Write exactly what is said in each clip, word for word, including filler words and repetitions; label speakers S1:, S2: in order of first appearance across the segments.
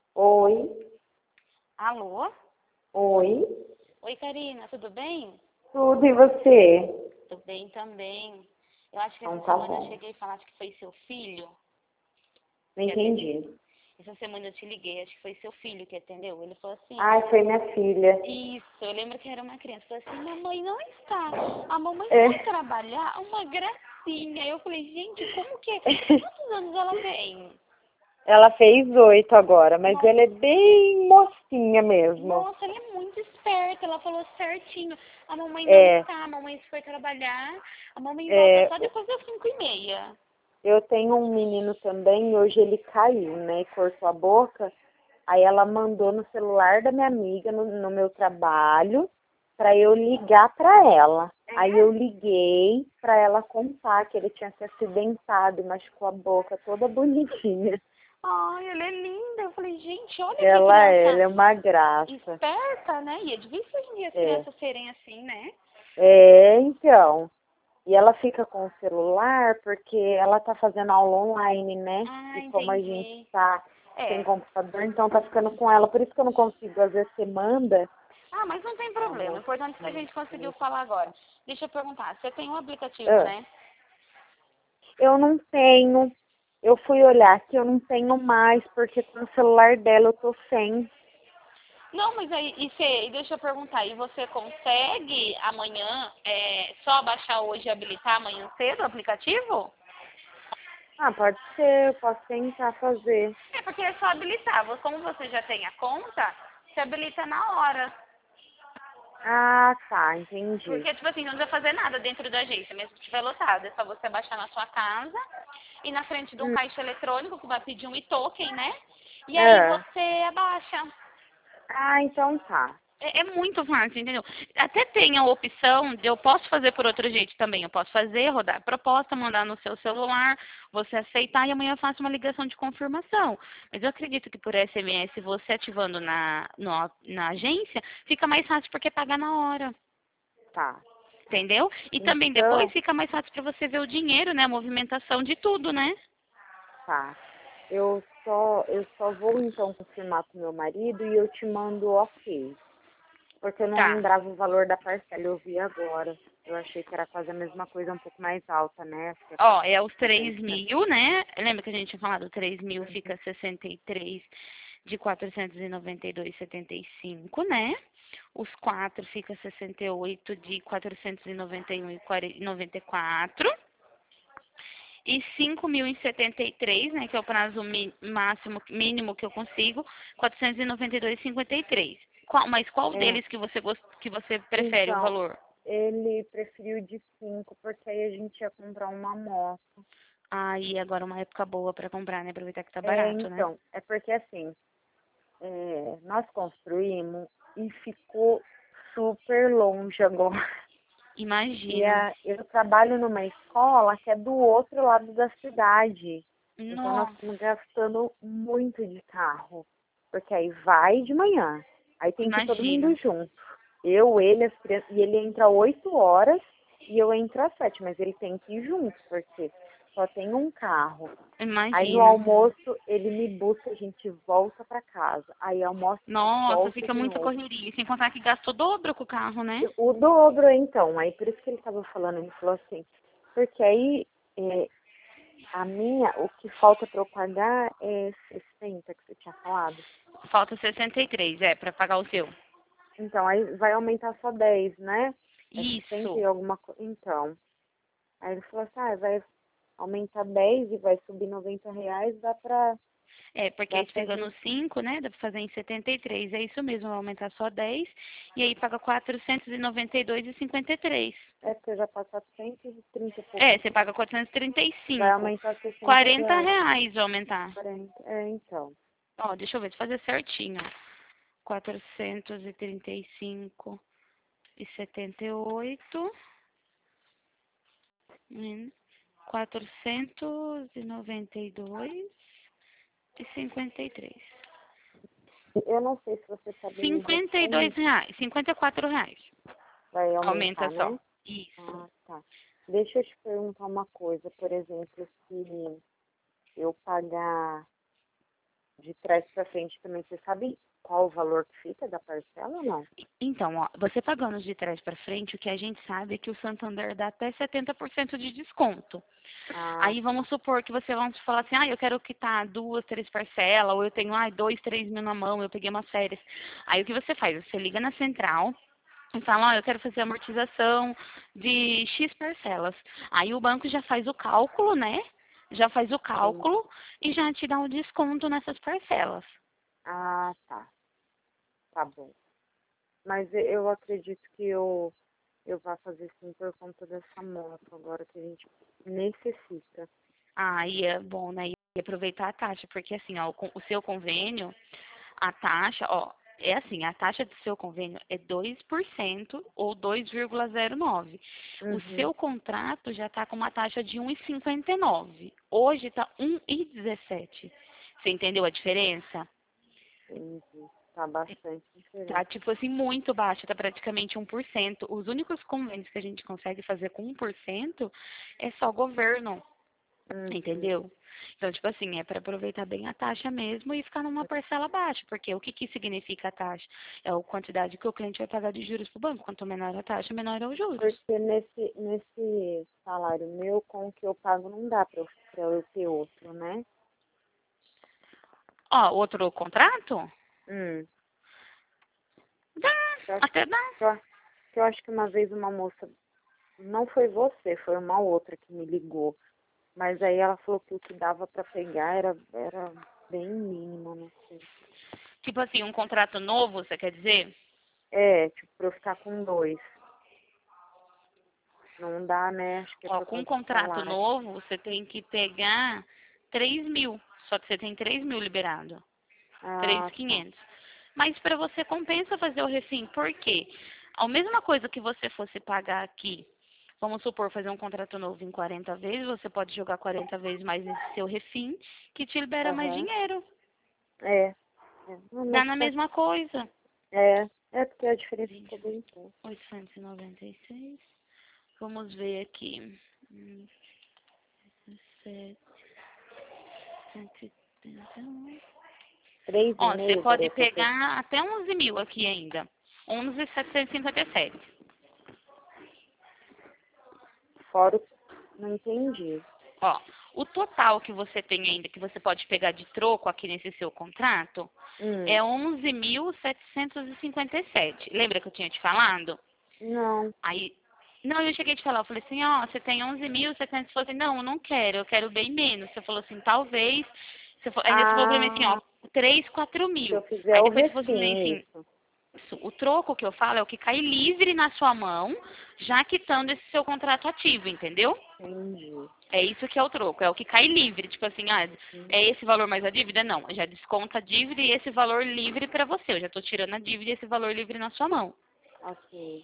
S1: Oi,
S2: Alô?
S1: oi,
S2: Oi, Karina, tudo bem?
S1: tudo e você?
S2: Tudo bem também. Eu acho que
S1: Então
S2: essa
S1: tá
S2: semana eu
S1: bom.
S2: cheguei e falaste que foi seu filho
S1: Não
S2: que atendeu.
S1: entendi.
S2: Essa semana eu te liguei, acho que foi seu filho que atendeu. Ele falou assim,
S1: Ai, foi minha filha.
S2: isso, eu lembro que era uma criança. Falou assim, mamãe não está. A mamãe
S1: É.
S2: foi trabalhar, uma gracinha. Eu falei, gente, como que é? Quantos anos ela tem?
S1: Ela fez oito agora, mas
S2: Nossa,
S1: ela é bem mocinha mesmo.
S2: nossa, ela é muito esperta. Ela falou certinho. A mamãe não
S1: É,
S2: está, a mamãe foi trabalhar. A mamãe volta
S1: é,
S2: só depois das cinco e meia.
S1: eu tenho um menino também, hoje ele caiu, né, e cortou a boca. Aí ela mandou no celular da minha amiga, no, no meu trabalho, para eu ligar para ela. Aí eu liguei para ela contar que ele tinha se acidentado e machucou a boca toda bonitinha.
S2: Ai, ela é linda. Eu falei, gente, olha que
S1: Ela, ela
S2: criança
S1: é uma graça.
S2: esperta, né? E é difícil hoje em dia as
S1: É.
S2: crianças serem assim, né?
S1: É, então. E ela fica com o celular porque ela tá fazendo aula online, né?
S2: Ah,
S1: E como a gente
S2: entendi.
S1: tá sem
S2: É.
S1: computador, então tá ficando com ela. Por isso que eu não consigo, às vezes você manda.
S2: Ah, mas não tem
S1: Ah,
S2: problema. O importante é que a
S1: mocinha.
S2: gente conseguiu falar agora. Deixa eu perguntar, você tem um aplicativo,
S1: Ah,
S2: né?
S1: eu não tenho. Eu fui olhar aqui, eu não tenho mais, porque no celular dela eu tô sem.
S2: Não, mas aí, e você, e deixa eu perguntar, e você consegue amanhã é, só baixar hoje e habilitar amanhã cedo o aplicativo?
S1: Ah, pode ser, eu posso tentar fazer.
S2: É, porque é só habilitar. Você- Como você já tem a conta, você habilita na hora.
S1: Ah, tá, entendi.
S2: Porque, tipo assim, não precisa fazer nada dentro da agência, mesmo que estiver lotado. É só você baixar na sua casa e na frente de um
S1: Hum,
S2: caixa eletrônico que vai pedir um e-token, né? E aí
S1: é.
S2: você abaixa.
S1: Ah, então tá.
S2: É, é muito fácil, entendeu? Até tem a opção de eu posso fazer por outro jeito também. Eu posso fazer, rodar a proposta, mandar no seu celular, você aceitar e amanhã eu faço uma ligação de confirmação. Mas eu acredito que por S M S, você ativando na, no- na agência, fica mais fácil porque paga na hora.
S1: Tá.
S2: Entendeu? E também depois
S1: Então,
S2: fica mais fácil para você ver o dinheiro, né? A movimentação de tudo, né?
S1: tá. Eu só, eu só vou então confirmar com meu marido e eu te mando ok. Porque eu não
S2: Tá.
S1: lembrava o valor da parcela, eu vi agora. Eu achei que era quase a mesma coisa, um pouco mais alta, né? Acho que é
S2: Ó, é os três
S1: trezentos.
S2: mil, né? Lembra que a gente tinha falado três mil
S1: Uhum.
S2: fica sessenta e três de quatrocentos e noventa e dois e setenta e cinco, né? Os quatro fica sessenta e oito de quatrocentos e noventa e um e noventa e quatro. E cinco mil e setenta e três, né, que é o prazo mi- máximo, mínimo que eu consigo, quatrocentos e noventa e dois e cinquenta e três. Qual, mas qual
S1: É,
S2: deles que você gost, que você prefere o
S1: então,
S2: valor?
S1: ele preferiu de cinco, porque aí a gente ia comprar uma moto.
S2: Aí agora é uma época boa para comprar, né? Aproveitar que tá
S1: É,
S2: barato, né?
S1: então, é porque assim, é, nós construímos e ficou super longe agora. E
S2: Imagino.
S1: a, eu trabalho numa escola que é do outro lado da cidade. Então nós
S2: Nossa,
S1: estamos gastando muito de carro. Porque aí vai de manhã. Aí tem que ir todo mundo
S2: imagino.
S1: junto. Eu, ele, as crianças. E ele entra oito horas e eu entro às sete. Mas ele tem que ir junto, porque só tem um carro. Aí no
S2: Imagino.
S1: almoço ele me busca, a gente volta para casa. Aí almoça e
S2: Nossa,
S1: volta
S2: fica
S1: de
S2: muita
S1: novo.
S2: correria. Sem contar que gastou dobro com o carro, né?
S1: O dobro, então. Aí por isso que ele estava falando, ele falou assim, porque aí é, a minha, o que falta para eu pagar é sessenta que você tinha falado.
S2: Falta sessenta e três, é, para pagar o seu.
S1: Então, aí vai aumentar só dez, né? É sessenta e
S2: Isso.
S1: alguma coisa. Então. Aí ele falou assim, ah, vai aumentar dez e vai subir noventa reais, dá pra,
S2: É, porque
S1: dá
S2: aí
S1: pra
S2: pegando
S1: gente.
S2: cinco, né? Dá pra fazer em setenta e três. É isso mesmo, vai aumentar só dez. E aí paga quatrocentos e noventa e dois e cinquenta e três.
S1: É porque já tá quatrocentos e trinta e pouco.
S2: É, você paga quatrocentos e trinta e
S1: Vai
S2: cinco.
S1: aumentar sessenta
S2: quarenta
S1: reais.
S2: reais vai aumentar.
S1: quarenta. É, então.
S2: Ó, deixa eu ver, deixa eu fazer certinho. quatrocentos e trinta e cinco e setenta e oito. Hum, quatrocentos e noventa e dois e cinquenta e três.
S1: Eu não sei se você sabe me
S2: cinquenta e dois
S1: responder.
S2: reais, cinquenta e quatro reais.
S1: Vai
S2: Aumenta
S1: aumentar,
S2: só.
S1: né?
S2: Isso.
S1: Ah, tá. Deixa eu te perguntar uma coisa, por exemplo, se eu pagar de trás para frente também, você sabe qual o valor que fica da parcela ou não?
S2: Então, ó, você pagando de trás para frente, o que a gente sabe é que o Santander dá até setenta por cento de desconto.
S1: Ah,
S2: Aí vamos supor que você vamos falar assim, ah, eu quero quitar duas, três parcelas, ou eu tenho, ah, dois, três mil na mão, eu peguei umas férias. Aí o que você faz? Você liga na central e fala, ó, eu quero fazer amortização de X parcelas. Aí o banco já faz o cálculo, né? Já faz o
S1: sim.
S2: cálculo e já te dá um desconto nessas parcelas.
S1: Ah, tá. Tá bom. Mas e- eu acredito que eu, eu vá fazer sim por conta dessa moto agora que a gente necessita.
S2: Aí é bom, né? E aproveitar a taxa, porque assim, ó, o con- o seu convênio, a taxa, ó, é assim, a taxa do seu convênio é dois por cento ou dois vírgula zero nove. O
S1: Uhum.
S2: seu contrato já está com uma taxa de um vírgula cinquenta e nove. Hoje está um vírgula dezessete. Você entendeu a diferença?
S1: Entendi. Tá bastante
S2: Tá,
S1: diferente.
S2: tipo assim, muito baixa, tá praticamente um por cento. Os únicos convênios que a gente consegue fazer com um por cento é só governo.
S1: Uhum.
S2: Entendeu? Então, tipo assim, é para aproveitar bem a taxa mesmo e ficar numa parcela baixa, porque o que que significa a taxa? É a quantidade que o cliente vai pagar de juros para o banco. Quanto menor a taxa, menor é os juros.
S1: Porque nesse, nesse salário meu, com o que eu pago, não dá pra eu, pra eu ter outro, né?
S2: Ó, outro contrato?
S1: Hum.
S2: Dá,
S1: Eu acho,
S2: até dá.
S1: eu, acho- eu acho que uma vez uma moça, não foi você, foi uma outra que me ligou. Mas aí ela falou que o que dava pra pegar era, era bem mínimo, não sei.
S2: Tipo assim, um contrato novo, você quer dizer?
S1: É, tipo, pra eu ficar com dois. Não dá, né? Acho que é
S2: Ó,
S1: por
S2: com um
S1: causa do
S2: contrato
S1: salário.
S2: novo, você tem que pegar três mil. Só que você tem três mil liberado. três mil
S1: Ah,
S2: e
S1: tá.
S2: quinhentos. Mas para você compensa fazer o refim. Por quê? A mesma coisa que você fosse pagar aqui, vamos supor, fazer um contrato novo em quarenta vezes, você pode jogar quarenta vezes mais nesse seu refim, que te libera mais
S1: Aham.
S2: dinheiro.
S1: É. É. Não,
S2: Dá
S1: mas
S2: na
S1: tá.
S2: mesma coisa.
S1: É. É porque a diferença
S2: vinte,
S1: ficou bem pouco.
S2: oitocentos e noventa e seis. Vamos ver aqui. Hum, sete, cento e trinta e um.
S1: Três e
S2: Ó, você
S1: meio
S2: pode
S1: daria pra ter.
S2: pegar até onze mil aqui ainda. onze mil setecentos e cinquenta e sete.
S1: Fora o... Não entendi.
S2: Ó, o total que você tem ainda, que você pode pegar de troco aqui nesse seu contrato,
S1: Hum.
S2: é onze mil setecentos e cinquenta e sete. Lembra que eu tinha te falado?
S1: Não.
S2: Aí, não, eu cheguei a te falar, eu falei assim, ó, você tem onze mil setecentos, você falou assim, não, eu não quero, eu quero bem menos. Você falou assim, talvez, você falou, ainda você falou pra mim assim, ó,
S1: Ah,
S2: três, quatro
S1: se eu
S2: mil.
S1: fizer
S2: Aí
S1: o
S2: depois você falou assim,
S1: refém,
S2: assim,
S1: isso.
S2: isso, o troco que eu falo é o que cai livre na sua mão, já quitando esse seu contrato ativo, entendeu?
S1: Entendi.
S2: É isso que é o troco, é o que cai livre. Tipo assim, ah,
S1: Hum.
S2: é esse valor mais a dívida? Não, já desconta a dívida e esse valor livre para você. Eu já estou tirando a dívida e esse valor livre na sua mão.
S1: Ok.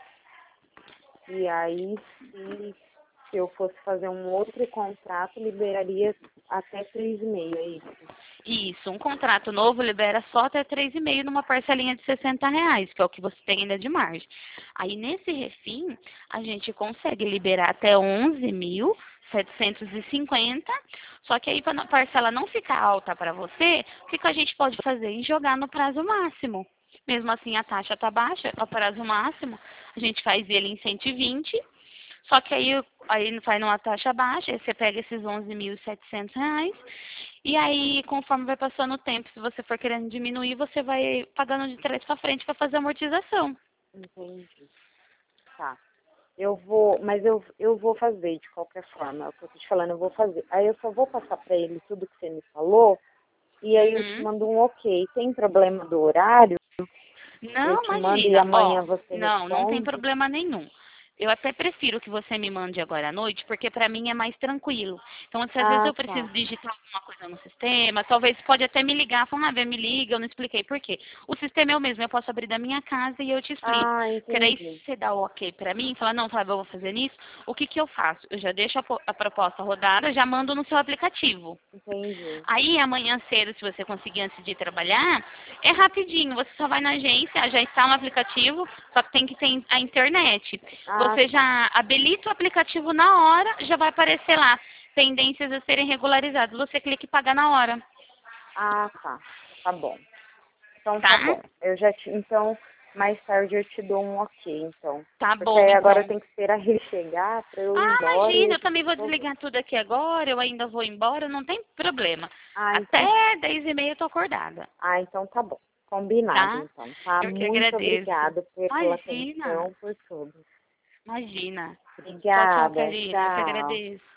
S1: E aí, se, se eu fosse fazer um outro contrato, liberaria até três e meio, é isso?
S2: Isso, um contrato novo libera só até três e meio numa parcelinha de sessenta reais, que é o que você tem ainda de margem. Aí nesse refim, a gente consegue liberar até onze mil setecentos e cinquenta, só que aí para a parcela não ficar alta para você, o que, que a gente pode fazer? E jogar no prazo máximo. Mesmo assim a taxa está baixa, é o prazo máximo, a gente faz ele em cento e vinte, só que aí, aí vai numa taxa baixa, aí você pega esses onze mil e setecentos reais, e aí, conforme vai passando o tempo, se você for querendo diminuir, você vai pagando de trás para frente para fazer a amortização.
S1: Entendi. Tá. Eu vou, mas eu, eu vou fazer de qualquer forma, é o que eu tô te falando, eu vou fazer. Aí eu só vou passar pra ele tudo que você me falou, e aí eu te
S2: Uhum.
S1: mando um ok. Tem problema do horário? Eu
S2: Não,
S1: te mando e
S2: imagina. Ó,
S1: amanhã você
S2: não, não tem
S1: responde?
S2: problema nenhum. Eu até prefiro que você me mande agora à noite, porque para mim é mais tranquilo. Então, se às vezes
S1: Ah,
S2: eu preciso
S1: tá.
S2: digitar alguma coisa no sistema, talvez pode até me ligar, falar, ah, Bia, me liga, eu não expliquei por quê. O sistema é o mesmo, eu posso abrir da minha casa e eu te explico.
S1: Ah,
S2: Porque daí
S1: entendi.
S2: você dá o ok para mim, fala, não, Fábio, eu vou fazer nisso. O que que eu faço? Eu já deixo a, po- a proposta rodada, já mando no seu aplicativo.
S1: Entendi.
S2: Aí amanhã cedo, se você conseguir antes de trabalhar, é rapidinho. Você só vai na agência, já está no aplicativo, só que tem que ter a internet.
S1: Ah,
S2: Você
S1: tá.
S2: já habilita o aplicativo na hora, já vai aparecer lá pendências a serem regularizadas. Você clica e paga na hora.
S1: Ah, tá. Tá bom. Então tá
S2: Tá?
S1: bom. Eu já te... Então, mais tarde eu te dou um ok, então.
S2: Tá
S1: Porque
S2: bom,
S1: aí agora eu
S2: então.
S1: tenho que esperar ele chegar pra eu ir
S2: Ah,
S1: embora e
S2: imagina,
S1: a
S2: eu também
S1: gente
S2: vou
S1: resolver.
S2: desligar tudo aqui agora, eu ainda vou embora, não tem problema.
S1: Ah, então,
S2: Até dez e meia eu tô acordada,
S1: ah, então tá bom. Combinado,
S2: tá?
S1: então. Tá?
S2: Eu que
S1: Muito
S2: agradeço.
S1: obrigada por- pela
S2: Imagina,
S1: atenção, por tudo.
S2: imagina. Tchau, tchau,
S1: Obrigada.
S2: Karina, eu que
S1: Tchau.
S2: agradeço.